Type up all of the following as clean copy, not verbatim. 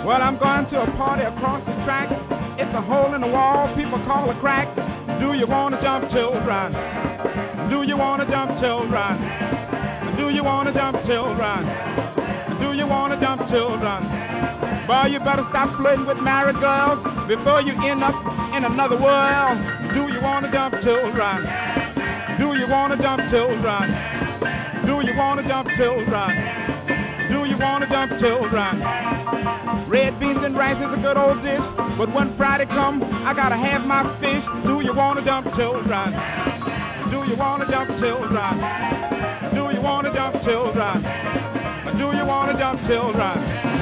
Well, I'm going to a party across the track. It's a hole in the wall, people call a crack. Do you want to jump, children? Do you want to jump, children? Do you want to jump, children? Do you want to jump, children? Boy, you better stop flirting with married girls before you end up in another world. Do you want to jump, children? Do you want to jump, children? Do you want to jump, children? Do you want to jump, children? Red beans and rice is a good old dish, but when Friday come, I gotta have my fish. Do you want to jump, children? Do you want to jump, children? Do you want to jump, children? Do you want to jump, children?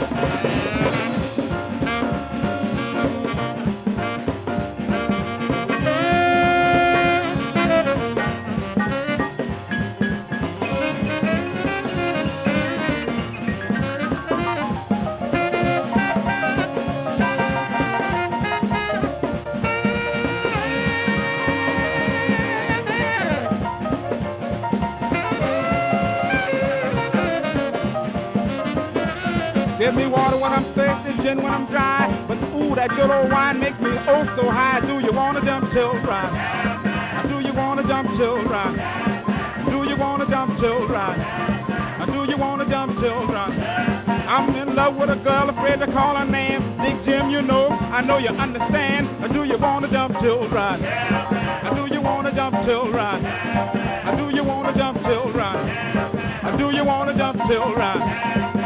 Give me water when I'm thirsty, gin when I'm dry. But ooh, that good old wine makes me oh so high. Do you want to jump, children? Do you want to jump, children? Do you want to jump, children? Do you want to jump, children? I'm in love with a girl, afraid to call her name. Big Jim, you know, I know you understand. Do you want to jump, children? Do you want to jump, children? Do you want to jump, children? Do you want to jump, children?